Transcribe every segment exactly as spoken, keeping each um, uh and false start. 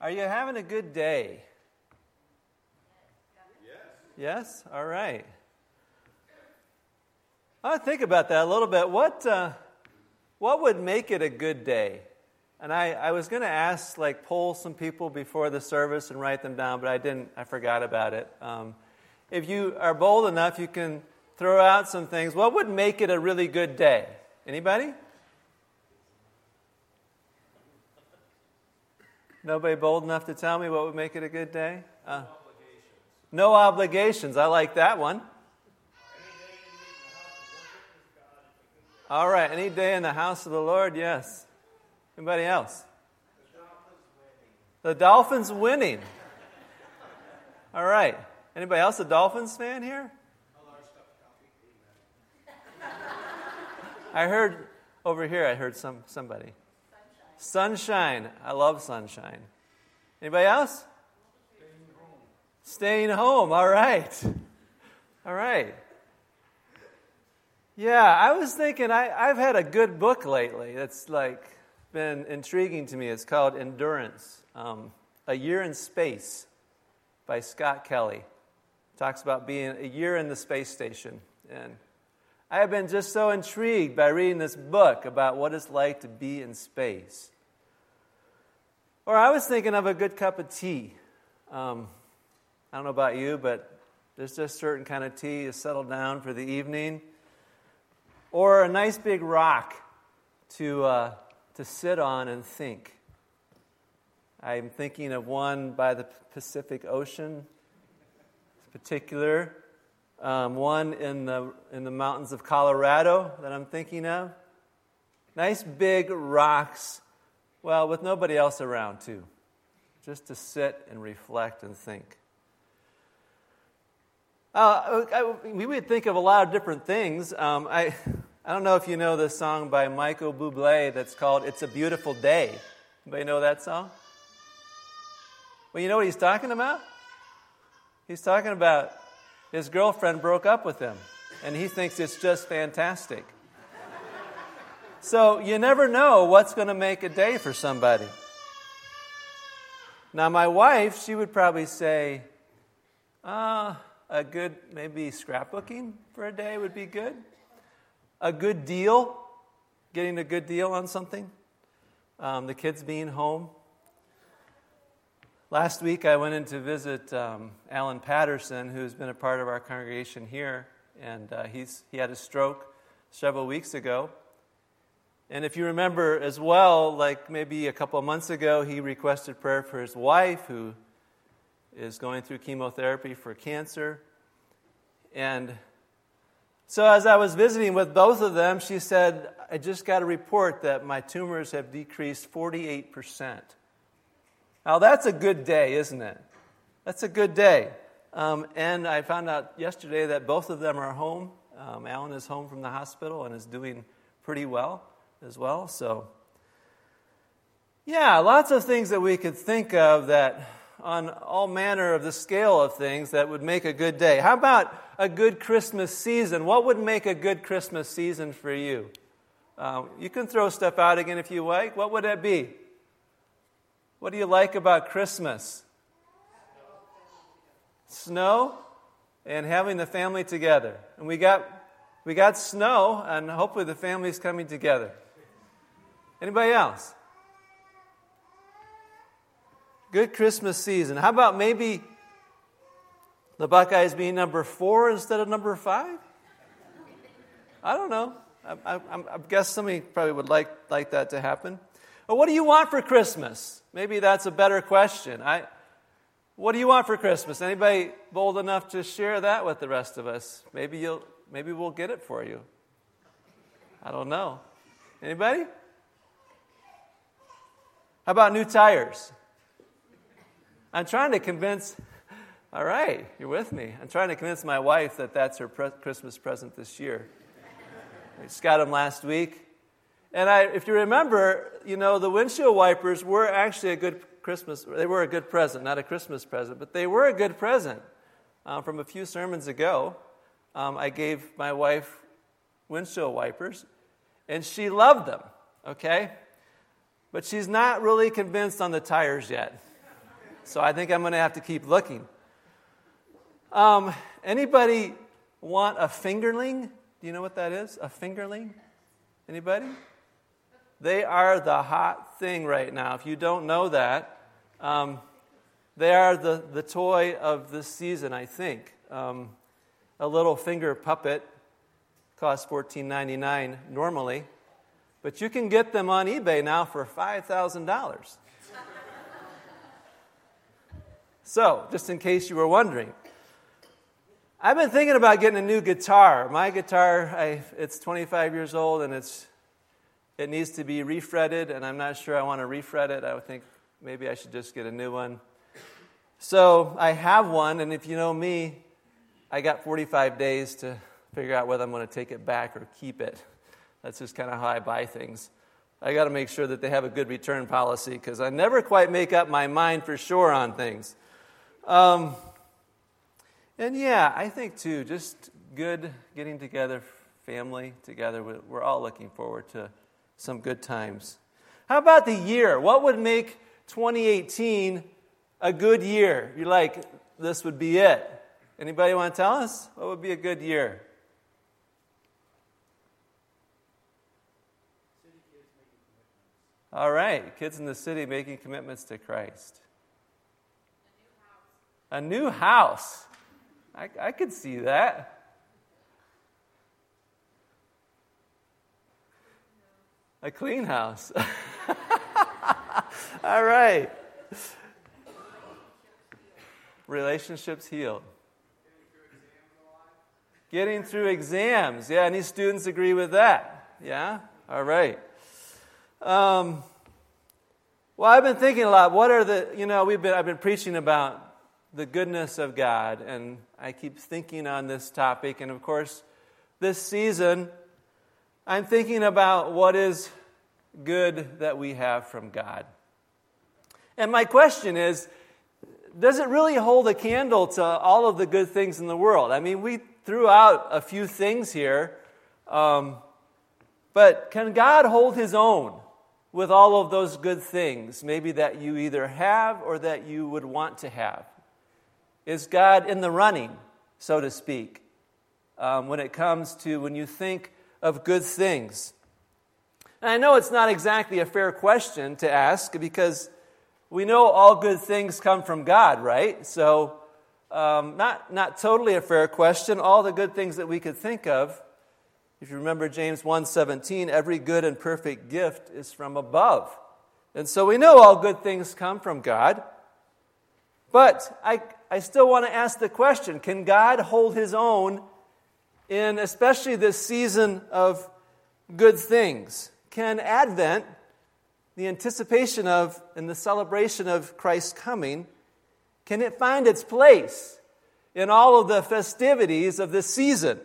Are you having a good day? Yes. Yes? All right. I want to think about that a little bit. What uh, what would make it a good day? And I, I was going to ask, like, poll some people before the service and write them down, but I didn't. I forgot about it. Um, if you are bold enough, you can throw out some things. What would make it a really good day? Anybody? Nobody bold enough to tell me what would make it a good day? Uh, No obligations. no obligations. I like that one. All right. Any day in the house of the Lord, yes. Anybody else? The Dolphins winning. All right. Anybody else a Dolphins fan here? I heard over here. I heard some somebody. Sunshine. I love sunshine. Anybody else? Staying home. Staying home. All right. All right. Yeah, I was thinking I, I've had a good book lately that's like been intriguing to me. It's called Endurance, um, A Year in Space by Scott Kelly. It talks about being a year in the space station. And I have been just so intrigued by reading this book about what it's like to be in space. Or I was thinking of a good cup of tea. Um, I don't know about you, but there's just a certain kind of tea to settle down for the evening. Or a nice big rock to uh, to sit on and think. I'm thinking of one by the Pacific Ocean, in particular. Um, one in the in the mountains of Colorado that I'm thinking of. Nice big rocks, well, with nobody else around too, just to sit and reflect and think. Uh, I, we would think of a lot of different things. Um, I I don't know if you know this song by Michael Bublé that's called "It's a Beautiful Day." Anybody know that song? Well, you know what he's talking about? He's talking about his girlfriend broke up with him, and he thinks it's just fantastic. So you never know what's going to make a day for somebody. Now, my wife, she would probably say, uh, a good, maybe scrapbooking for a day would be good. A good deal, getting a good deal on something. Um, the kids being home. Last week, I went in to visit um, Alan Patterson, who's been a part of our congregation here, and uh, he's he had a stroke several weeks ago. And if you remember as well, like maybe a couple of months ago, he requested prayer for his wife, who is going through chemotherapy for cancer. And so as I was visiting with both of them, she said, I just got a report that my tumors have decreased forty-eight percent. Now, that's a good day, isn't it? That's a good day. Um, and I found out yesterday that both of them are home. Um, Alan is home from the hospital and is doing pretty well as well. So, yeah, lots of things that we could think of that on all manner of the scale of things that would make a good day. How about a good Christmas season? What would make a good Christmas season for you? Uh, you can throw stuff out again if you like. What would that be? What do you like about Christmas? Snow and having the family together. And we got we got snow, and hopefully the family's coming together. Anybody else? Good Christmas season. How about maybe the Buckeyes being number four instead of number five? I don't know. I, I, I guess somebody probably would like, like that to happen. But what do you want for Christmas? Maybe that's a better question. I, what do you want for Christmas? Anybody bold enough to share that with the rest of us? Maybe you'll, maybe we'll get it for you. I don't know. Anybody? How about new tires? I'm trying to convince, all right, you're with me. I'm trying to convince my wife that that's her pre- Christmas present this year. We just got them last week. And I, if you remember, you know, the windshield wipers were actually a good Christmas, they were a good present, not a Christmas present, but they were a good present. Um, from a few sermons ago, um, I gave my wife windshield wipers, and she loved them, okay? But she's not really convinced on the tires yet. So I think I'm going to have to keep looking. Um, anybody want a fingerling? Do you know what that is? A fingerling? Anybody? They are the hot thing right now. If you don't know that, um, they are the, the toy of this season, I think. Um, a little finger puppet costs fourteen ninety-nine normally, but you can get them on eBay now for five thousand dollars. So, just in case you were wondering, I've been thinking about getting a new guitar. My guitar, I, it's twenty-five years old, and it's it needs to be refretted, and I'm not sure I want to refret it. I would think maybe I should just get a new one. So I have one, and if you know me, I got forty-five days to figure out whether I'm going to take it back or keep it. That's just kind of how I buy things. I got to make sure that they have a good return policy, because I never quite make up my mind for sure on things. Um, and yeah, I think too, just good getting together, family together. We're all looking forward to some good times. How about the year? What would make twenty eighteen a good year? You're like, this would be it. Anybody want to tell us? What would be a good year? All right, kids in the city making commitments to Christ. A new house. I, I could see that. A clean house. All right. Relationships healed. Getting through exams. Yeah, any students agree with that? Yeah? All right. Um, well, I've been thinking a lot. What are the, you know, we've been, I've been preaching about the goodness of God, and I keep thinking on this topic. And of course, this season, I'm thinking about what is good that we have from God. And my question is, does it really hold a candle to all of the good things in the world? I mean, we threw out a few things here, um, but can God hold his own with all of those good things, maybe that you either have or that you would want to have? Is God in the running, so to speak, um, when it comes to when you think of good things? And I know it's not exactly a fair question to ask, because we know all good things come from God, right? So um, not, not totally a fair question. All the good things that we could think of, if you remember James one seventeen, every good and perfect gift is from above. And so we know all good things come from God. But I, I still want to ask the question, can God hold his own in especially this season of good things? Can Advent, the anticipation of and the celebration of Christ's coming, can it find its place in all of the festivities of this season?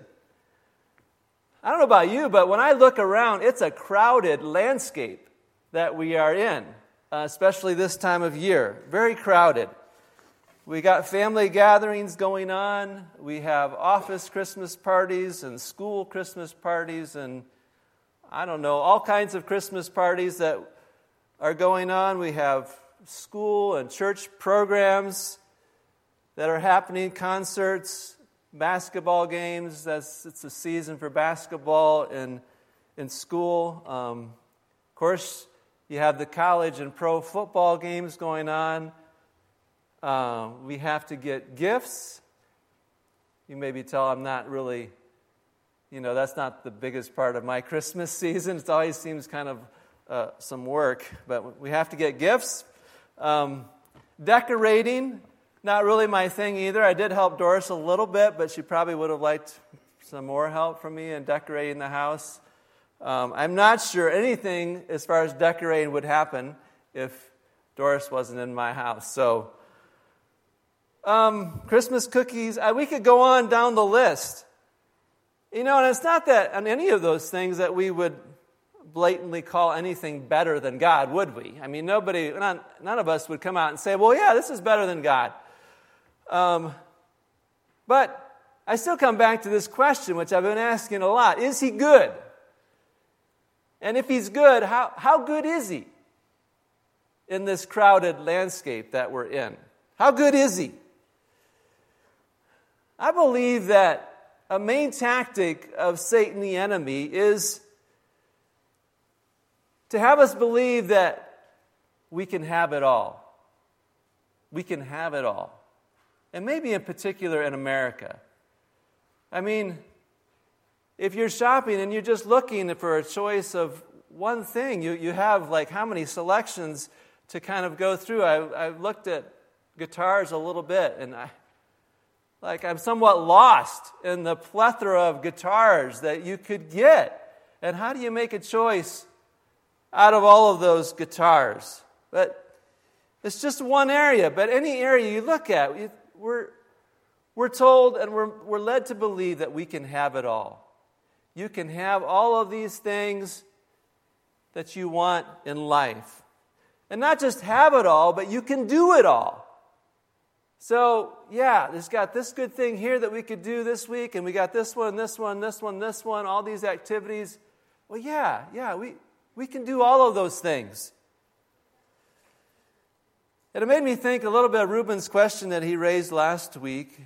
I don't know about you, but when I look around, it's a crowded landscape that we are in, uh, especially this time of year. Very crowded. We got family gatherings going on. We have office Christmas parties and school Christmas parties and, I don't know, all kinds of Christmas parties that are going on. We have school and church programs that are happening, concerts, basketball games. That's it's a season for basketball in, in school. Um, of course, you have the college and pro football games going on. Uh, we have to get gifts. You maybe tell I'm not really, you know, that's not the biggest part of my Christmas season. It always seems kind of uh, some work, but we have to get gifts. Um, decorating, not really my thing either. I did help Doris a little bit, but she probably would have liked some more help from me in decorating the house. Um, I'm not sure anything as far as decorating would happen if Doris wasn't in my house. So, Um, Christmas cookies, uh, we could go on down the list. You know, and it's not that on any of those things that we would blatantly call anything better than God, would we? I mean, nobody, none, none of us would come out and say, well, yeah, this is better than God. Um, but I still come back to this question, which I've been asking a lot. Is he good? And if he's good, how, how good is he in this crowded landscape that we're in? How good is he? I believe that a main tactic of Satan, the enemy, is to have us believe that we can have it all. We can have it all. And maybe in particular in America. I mean, if you're shopping and you're just looking for a choice of one thing, you, you have like how many selections to kind of go through. I, I looked at guitars a little bit, and I, like I'm somewhat lost in the plethora of guitars that you could get. And how do you make a choice out of all of those guitars? But it's just one area. But any area you look at, we're we're told and we're we're led to believe that we can have it all. You can have all of these things that you want in life. And not just have it all, but you can do it all. So, yeah, there's got this good thing here that we could do this week, and we got this one, this one, this one, this one, all these activities. Well, yeah, yeah, we, we can do all of those things. And it made me think a little bit of Reuben's question that he raised last week.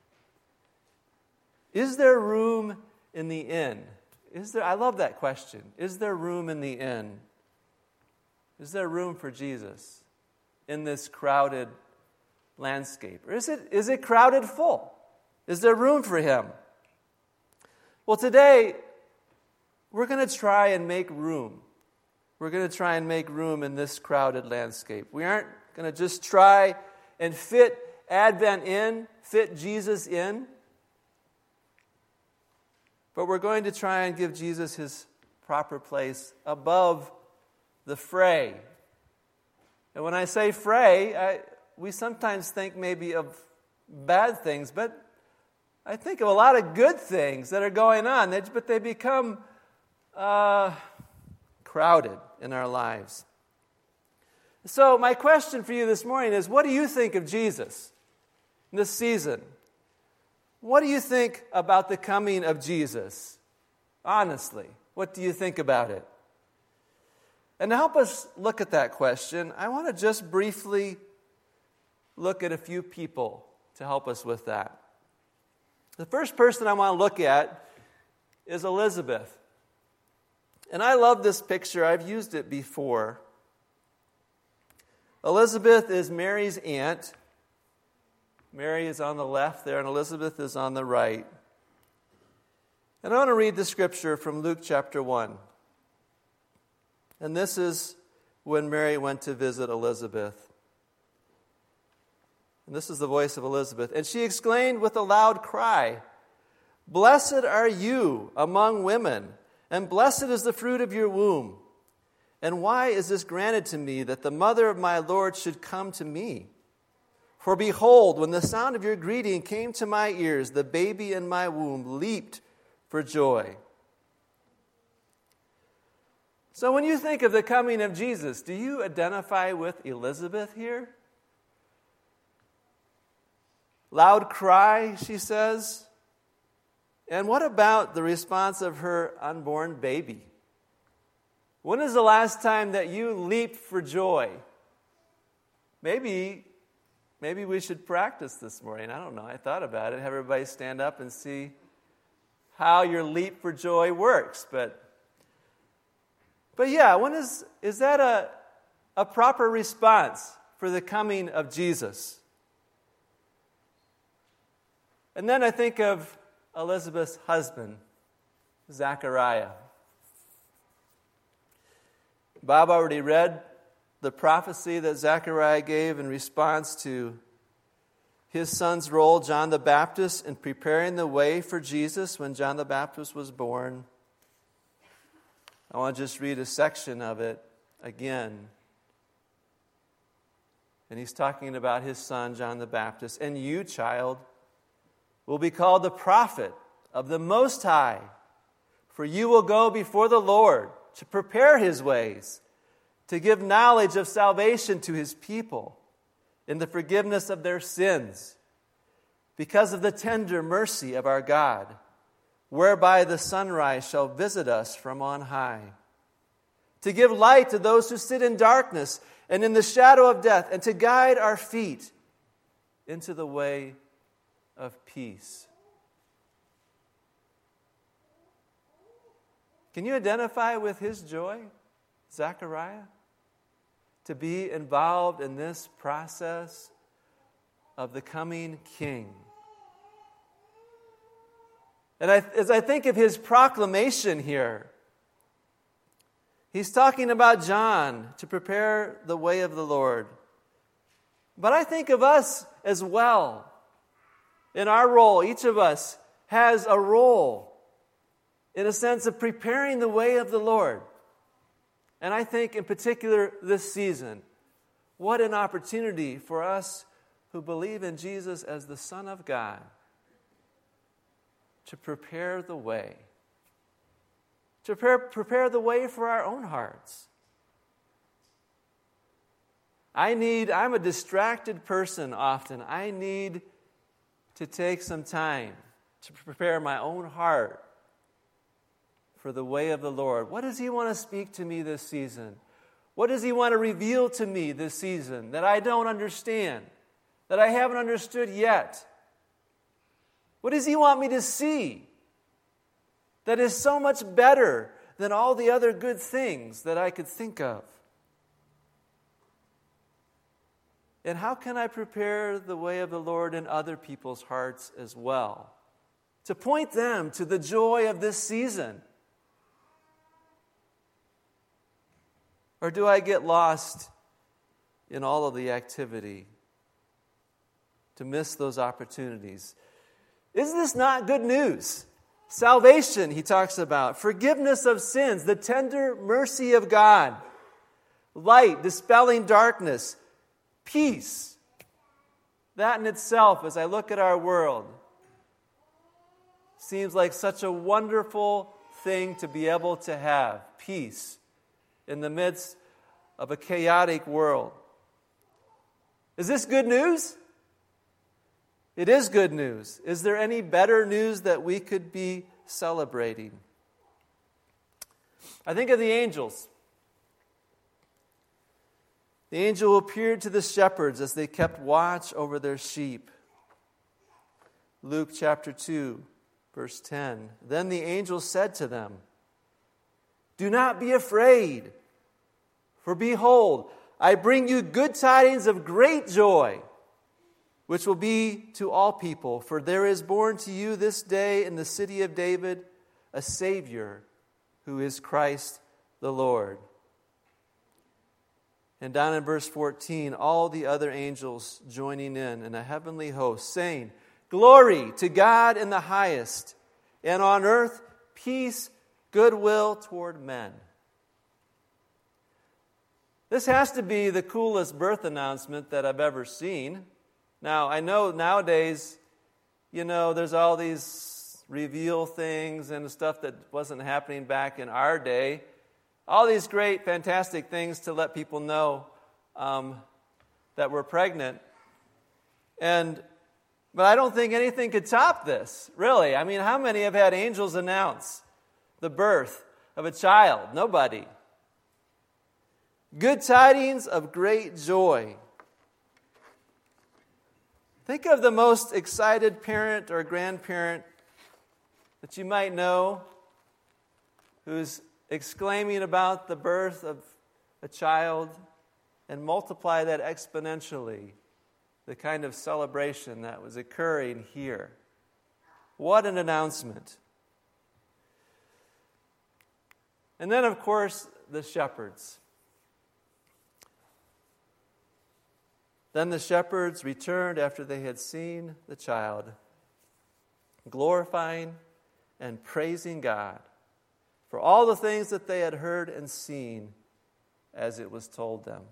Is there room in the inn? Is there? I love that question. Is there room in the inn? Is there room for Jesus in this crowded landscape? Or is it, is it crowded full? Is there room for him? Well, today, we're going to try and make room. We're going to try and make room in this crowded landscape. We aren't going to just try and fit Advent in, fit Jesus in. But we're going to try and give Jesus his proper place above the fray. And when I say fray, I, we sometimes think maybe of bad things, but I think of a lot of good things that are going on, but they become uh, crowded in our lives. So my question for you this morning is, what do you think of Jesus in this season? What do you think about the coming of Jesus? Honestly, what do you think about it? And to help us look at that question, I want to just briefly look at a few people to help us with that. The first person I want to look at is Elizabeth. And I love this picture. I've used it before. Elizabeth is Mary's aunt. Mary is on the left there, and Elizabeth is on the right. And I want to read the scripture from Luke chapter one. And this is when Mary went to visit Elizabeth. And this is the voice of Elizabeth. And she exclaimed with a loud cry, "Blessed are you among women, and blessed is the fruit of your womb. And why is this granted to me, that the mother of my Lord should come to me? For behold, when the sound of your greeting came to my ears, the baby in my womb leaped for joy." So when you think of the coming of Jesus, do you identify with Elizabeth here? Loud cry, she says. And what about the response of her unborn baby? When is the last time that you leaped for joy? Maybe Maybe we should practice this morning. I don't know. I thought about it. Have everybody stand up and see how your leap for joy works. But, but yeah, when is is that a, a proper response for the coming of Jesus? And then I think of Elizabeth's husband, Zechariah. Bob already read the prophecy that Zechariah gave in response to his son's role, John the Baptist, in preparing the way for Jesus when John the Baptist was born. I want to just read a section of it again. And he's talking about his son, John the Baptist. "And you, child, will be called the prophet of the Most High, for you will go before the Lord to prepare his ways, to give knowledge of salvation to his people in the forgiveness of their sins, because of the tender mercy of our God, whereby the sunrise shall visit us from on high, to give light to those who sit in darkness and in the shadow of death, and to guide our feet into the way of peace. Can you identify with his joy, Zechariah? To be involved in this process of the coming king. And I, as I think of his proclamation here, he's talking about John to prepare the way of the Lord. But I think of us as well. In our role, each of us has a role in a sense of preparing the way of the Lord. And I think in particular this season, what an opportunity for us who believe in Jesus as the Son of God to prepare the way. To prepare, prepare the way for our own hearts. I need, I'm a distracted person often. I need to take some time to prepare my own heart for the way of the Lord. What does he want to speak to me this season? What does he want to reveal to me this season that I don't understand, that I haven't understood yet? What does he want me to see that is so much better than all the other good things that I could think of? And how can I prepare the way of the Lord in other people's hearts as well? To point them to the joy of this season. Or do I get lost in all of the activity to miss those opportunities? Is this not good news? Salvation, he talks about. Forgiveness of sins, the tender mercy of God. Light, dispelling darkness. Peace. That in itself, as I look at our world, seems like such a wonderful thing to be able to have. Peace in the midst of a chaotic world. Is this good news? It is good news. Is there any better news that we could be celebrating? I think of the angels. The angel who appeared to the shepherds as they kept watch over their sheep. Luke chapter two, verse ten. Then the angel said to them, "Do not be afraid, for behold, I bring you good tidings of great joy, which will be to all people. For there is born to you this day in the city of David a Savior, who is Christ the Lord." And down in verse fourteen, all the other angels joining in in a heavenly host, saying, "Glory to God in the highest, and on earth peace, goodwill toward men." This has to be the coolest birth announcement that I've ever seen. Now, I know nowadays, you know, there's all these reveal things and stuff that wasn't happening back in our day. All these great, fantastic things to let people know um, that we're pregnant. And, but I don't think anything could top this, really. I mean, how many have had angels announce the birth of a child? Nobody. Good tidings of great joy. Think of the most excited parent or grandparent that you might know who's exclaiming about the birth of a child, and multiply that exponentially, the kind of celebration that was occurring here. What an announcement. And then, of course, the shepherds. Then the shepherds returned after they had seen the child, glorifying and praising God for all the things that they had heard and seen as it was told them.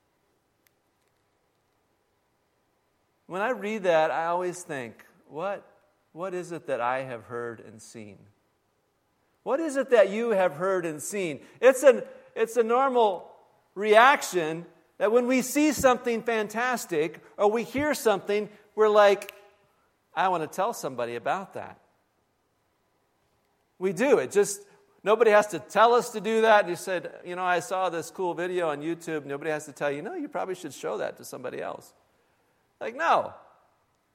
When I read that, I always think, what, what is it that I have heard and seen? What is it that you have heard and seen? It's an, it's a normal reaction that when we see something fantastic or we hear something, we're like, I want to tell somebody about that. We do. It just, nobody has to tell us to do that. You said, you know, I saw this cool video on YouTube. Nobody has to tell you, no, you probably should show that to somebody else. Like, no.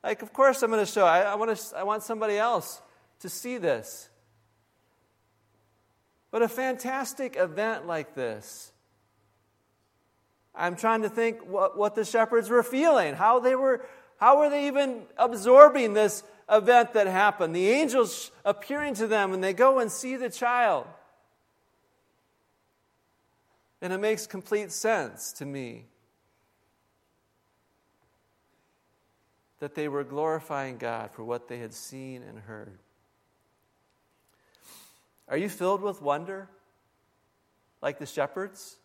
Like, of course I'm going to show. I, I want to. I want somebody else to see this. But a fantastic event like this, I'm trying to think what, what the shepherds were feeling, how they were, how were they even absorbing this event that happened? The angels appearing to them, and they go and see the child. And it makes complete sense to me that they were glorifying God for what they had seen and heard. Are you filled with wonder like the shepherds?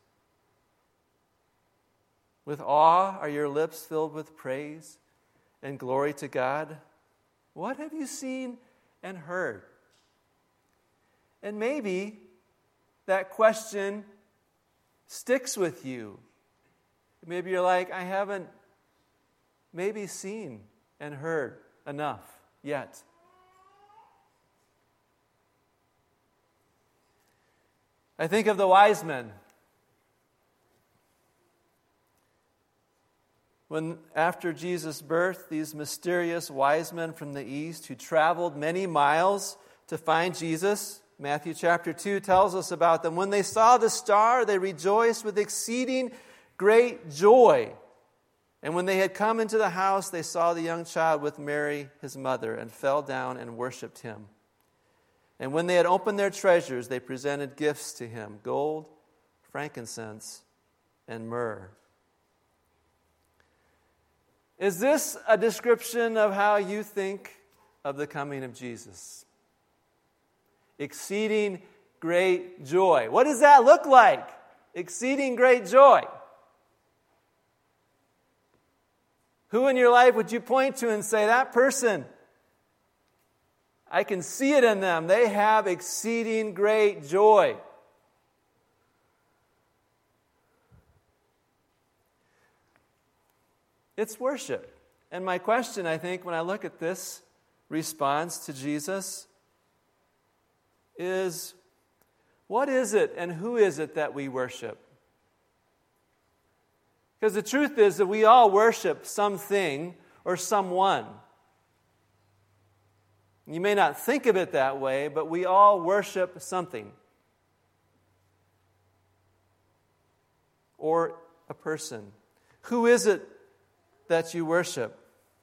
With awe are your lips filled with praise and glory to God? What have you seen and heard? And maybe that question sticks with you. Maybe you're like, I haven't maybe seen and heard enough yet. I think of the wise men. When, after Jesus' birth, these mysterious wise men from the east who traveled many miles to find Jesus, Matthew chapter two tells us about them. When they saw the star, they rejoiced with exceeding great joy. And when they had come into the house, they saw the young child with Mary, his mother, and fell down and worshipped him. And when they had opened their treasures, they presented gifts to him, gold, frankincense, and myrrh. Is this a description of how you think of the coming of Jesus? Exceeding great joy. What does that look like? Exceeding great joy. Who in your life would you point to and say, that person, I can see it in them. They have exceeding great joy. It's worship. And my question, I think, when I look at this response to Jesus is, what is it and who is it that we worship? Because the truth is that we all worship something or someone. You may not think of it that way, but we all worship something or a person. Who is it that you worship?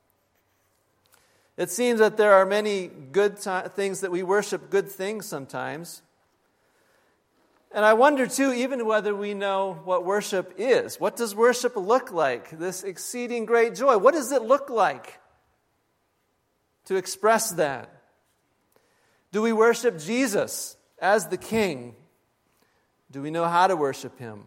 It seems that there are many good t- things that we worship, good things sometimes. And I wonder, too, even whether we know what worship is. What does worship look like? This exceeding great joy. What does it look like to express that? Do we worship Jesus as the King? Do we know how to worship Him?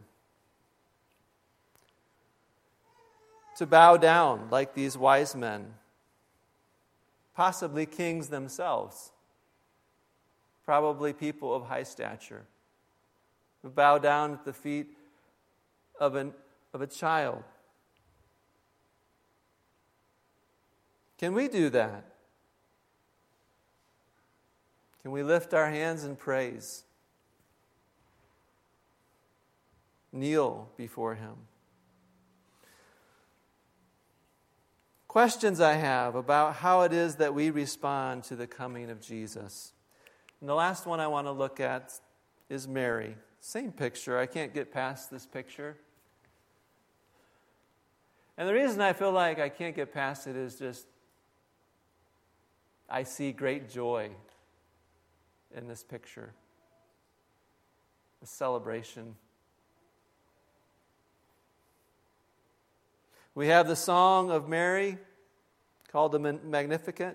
To bow down like these wise men, possibly kings themselves, probably people of high stature, who bow down at the feet of, an, of a child. Can we do that? Can we lift our hands in praise? Kneel before Him? Questions I have about how it is that we respond to the coming of Jesus. And the last one I want to look at is Mary. Same picture. I can't get past this picture. And the reason I feel like I can't get past it is just I see great joy in this picture. A celebration. We have the Song of Mary called the Magnificat.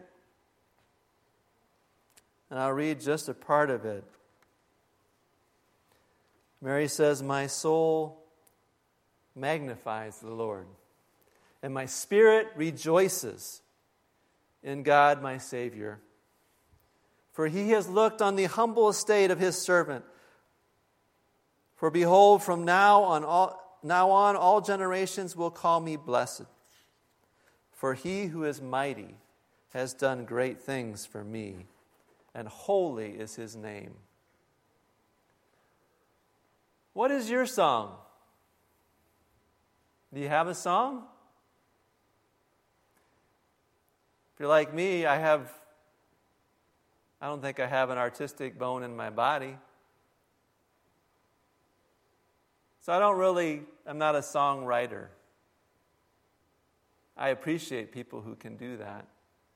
And I'll read just a part of it. Mary says, "My soul magnifies the Lord, and my spirit rejoices in God my Savior. For He has looked on the humble estate of His servant. For behold, from now on all Now on, all generations will call me blessed. For He who is mighty has done great things for me, and holy is His name." What is your song? Do you have a song? If you're like me, I have, I don't think I have an artistic bone in my body. So I don't really, I'm not a songwriter. I appreciate people who can do that.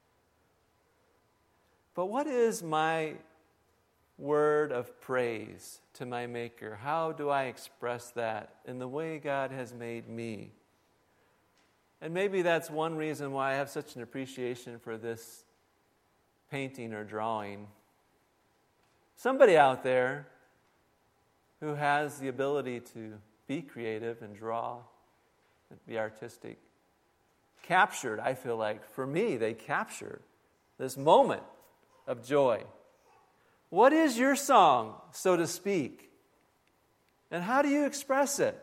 But what is my word of praise to my Maker? How do I express that in the way God has made me? And maybe that's one reason why I have such an appreciation for this painting or drawing. Somebody out there who has the ability to be creative and draw and be artistic, captured, I feel like, for me, they captured this moment of joy. What is your song, so to speak? And how do you express it?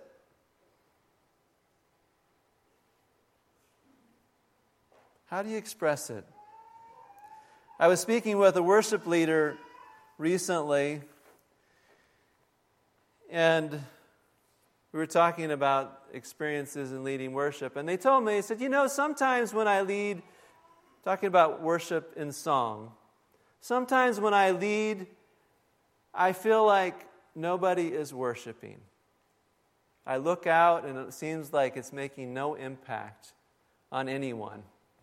How do you express it? I was speaking with a worship leader recently, and we were talking about experiences in leading worship. And they told me, they said, you know, sometimes when I lead, talking about worship in song, sometimes when I lead, I feel like nobody is worshiping. I look out and it seems like it's making no impact on anyone.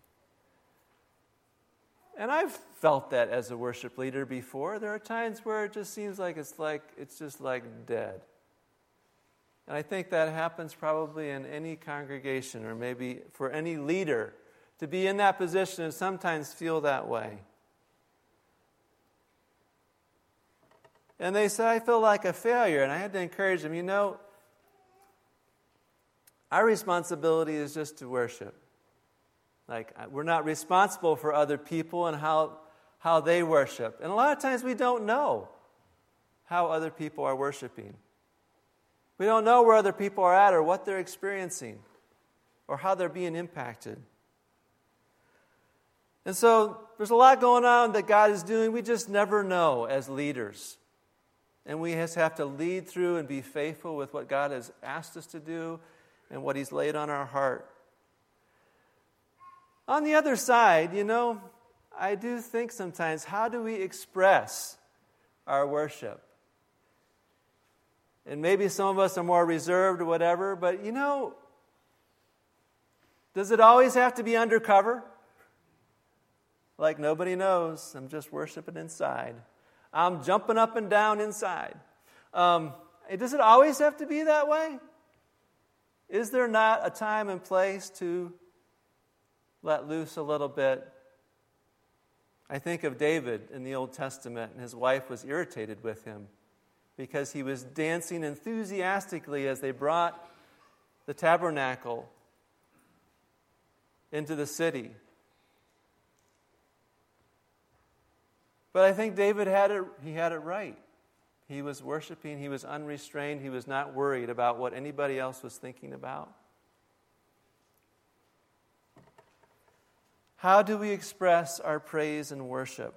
And I've felt that as a worship leader before. There are times where it just seems like it's like it's just like dead. And I think that happens probably in any congregation, or maybe for any leader to be in that position and sometimes feel that way. And they said, I feel like a failure. And I had to encourage them, you know, our responsibility is just to worship. Like, we're not responsible for other people and how, how they worship. And a lot of times we don't know how other people are worshiping. We don't know where other people are at or what they're experiencing or how they're being impacted. And so there's a lot going on that God is doing. We just never know as leaders. And we just have to lead through and be faithful with what God has asked us to do and what He's laid on our heart. On the other side, you know, I do think sometimes, how do we express our worship? And maybe some of us are more reserved or whatever, but you know, does it always have to be undercover? Like nobody knows, I'm just worshiping inside. I'm jumping up and down inside. Um, does it always have to be that way? Is there not a time and place to let loose a little bit? I think of David in the Old Testament, and his wife was irritated with him because he was dancing enthusiastically as they brought the tabernacle into the city. But I think David had it, he had it right. He was worshiping, he was unrestrained, he was not worried about what anybody else was thinking about. How do we express our praise and worship?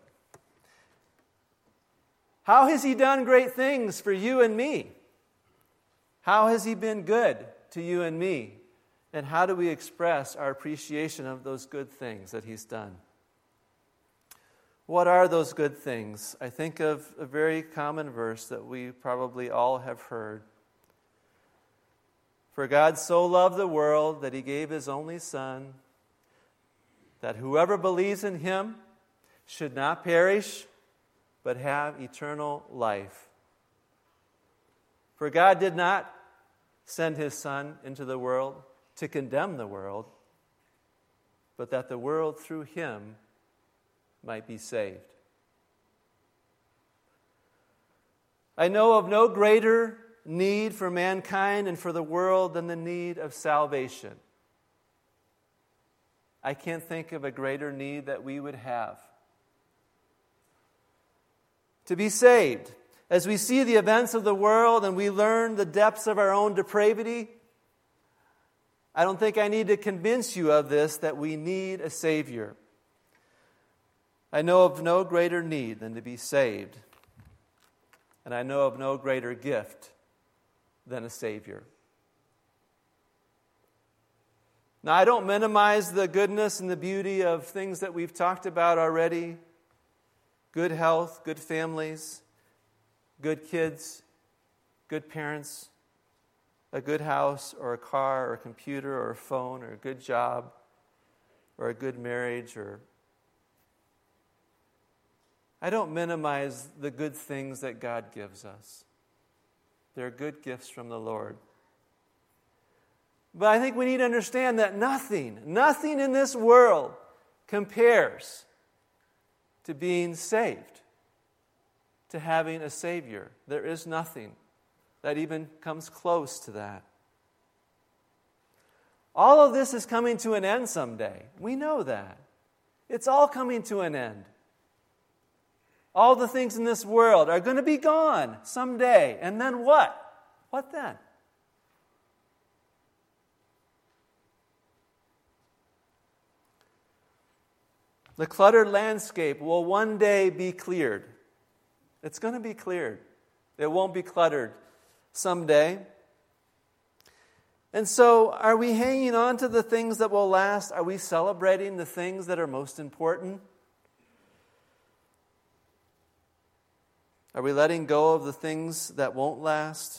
How has He done great things for you and me? How has He been good to you and me? And how do we express our appreciation of those good things that He's done? What are those good things? I think of a very common verse that we probably all have heard. For God so loved the world that He gave His only Son, that whoever believes in Him should not perish, but have eternal life. For God did not send His Son into the world to condemn the world, but that the world through Him might be saved. I know of no greater need for mankind and for the world than the need of salvation. I can't think of a greater need that we would have. To be saved. As we see the events of the world and we learn the depths of our own depravity, I don't think I need to convince you of this, that we need a Savior. I know of no greater need than to be saved. And I know of no greater gift than a Savior. Now, I don't minimize the goodness and the beauty of things that we've talked about already. Good health, good families, good kids, good parents, a good house or a car or a computer or a phone or a good job or a good marriage. Or I don't minimize the good things that God gives us. They're good gifts from the Lord. But I think we need to understand that nothing, nothing in this world compares to being saved, to having a Savior. There is nothing that even comes close to that. All of this is coming to an end someday. We know that. It's all coming to an end. All the things in this world are going to be gone someday. And then what? What then? The cluttered landscape will one day be cleared. It's going to be cleared. It won't be cluttered someday. And so, are we hanging on to the things that will last? Are we celebrating the things that are most important? Are we letting go of the things that won't last?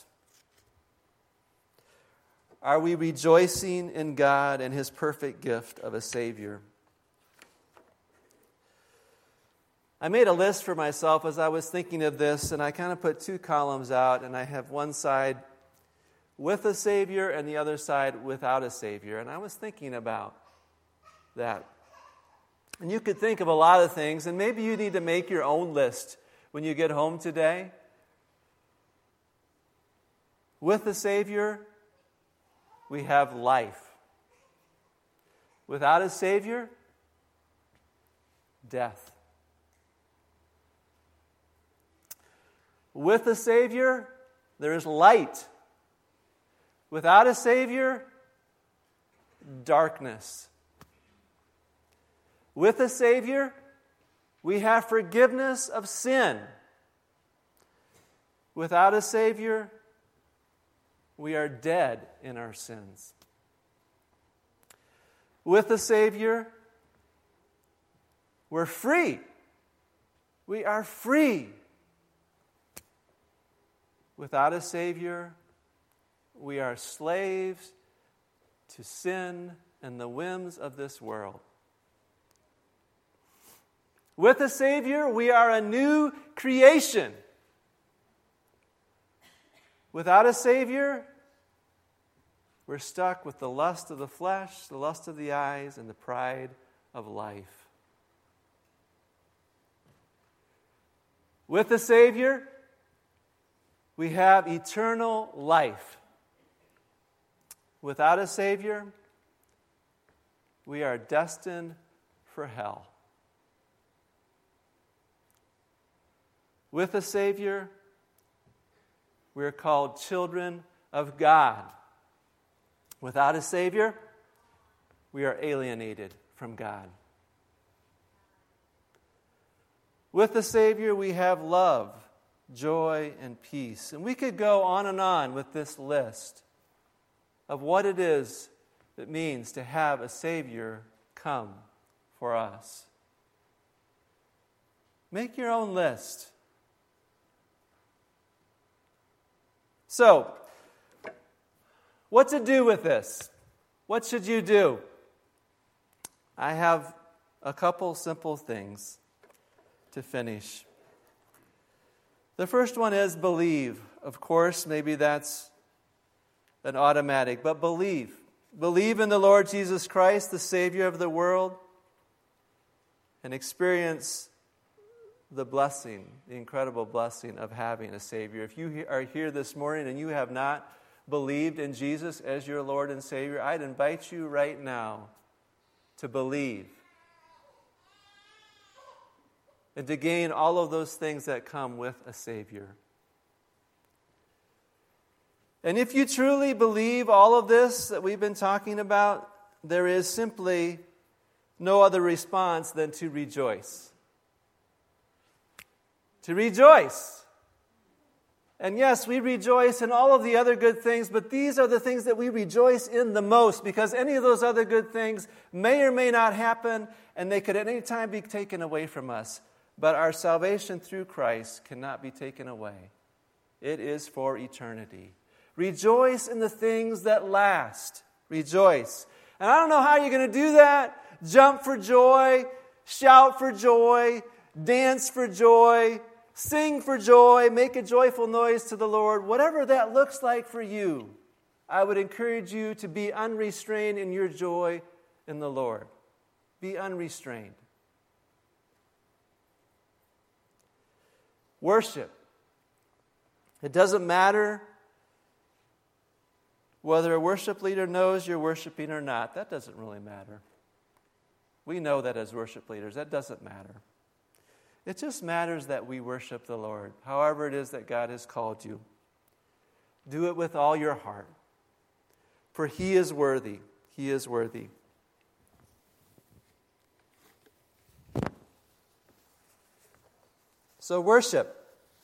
Are we rejoicing in God and His perfect gift of a Savior? I made a list for myself as I was thinking of this, and I kind of put two columns out, and I have one side with a Savior and the other side without a Savior. And I was thinking about that. And you could think of a lot of things, and maybe you need to make your own list when you get home today. With a Savior, we have life. Without a Savior, death. With a Savior, there is light. Without a Savior, darkness. With a Savior, we have forgiveness of sin. Without a Savior, we are dead in our sins. With a Savior, we're free. We are free. Without a Savior, we are slaves to sin and the whims of this world. With a Savior, we are a new creation. Without a Savior, we're stuck with the lust of the flesh, the lust of the eyes, and the pride of life. With a Savior, we have eternal life. Without a Savior, we are destined for hell. With a Savior, we are called children of God. Without a Savior, we are alienated from God. With a Savior, we have love, joy, and peace. And we could go on and on with this list of what it is it means to have a Savior come for us. Make your own list. So, what to do with this? What should you do? I have a couple simple things to finish. The first one is believe. Of course, maybe that's an automatic, but believe. Believe in the Lord Jesus Christ, the Savior of the world, and experience the blessing, the incredible blessing of having a Savior. If you are here this morning and you have not believed in Jesus as your Lord and Savior, I'd invite you right now to believe and to gain all of those things that come with a Savior. And if you truly believe all of this that we've been talking about, there is simply no other response than to rejoice. To rejoice. And yes, we rejoice in all of the other good things, but these are the things that we rejoice in the most, because any of those other good things may or may not happen, and they could at any time be taken away from us. But our salvation through Christ cannot be taken away. It is for eternity. Rejoice in the things that last. Rejoice. And I don't know how you're going to do that. Jump for joy, shout for joy, dance for joy, sing for joy, make a joyful noise to the Lord. Whatever that looks like for you, I would encourage you to be unrestrained in your joy in the Lord. Be unrestrained. Worship. It doesn't matter whether a worship leader knows you're worshiping or not. That doesn't really matter. We know that as worship leaders. That doesn't matter. It just matters that we worship the Lord, however it is that God has called you. Do it with all your heart, for He is worthy. He is worthy. So worship.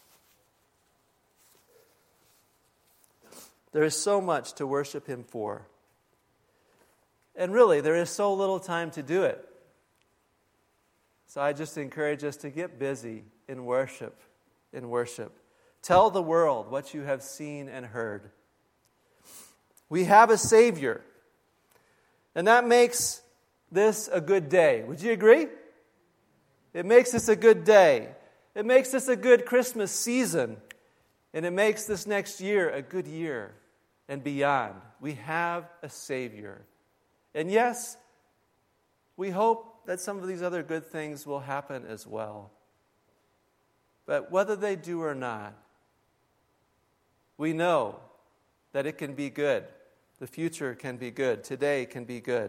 There is so much to worship Him for. And really, there is so little time to do it. So I just encourage us to get busy in worship, in worship. Tell the world what you have seen and heard. We have a Savior, and that makes this a good day. Would you agree? It makes this a good day. It makes this a good Christmas season, and it makes this next year a good year and beyond. We have a Savior. And yes, we hope that some of these other good things will happen as well. But whether they do or not, we know that it can be good. The future can be good. Today can be good.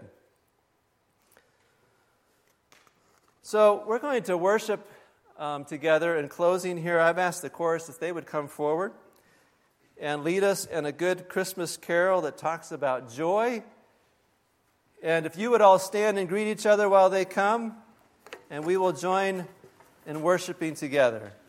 So we're going to worship um, together. In closing here, I've asked the chorus if they would come forward and lead us in a good Christmas carol that talks about joy. And if you would all stand and greet each other while they come, and we will join in worshiping together.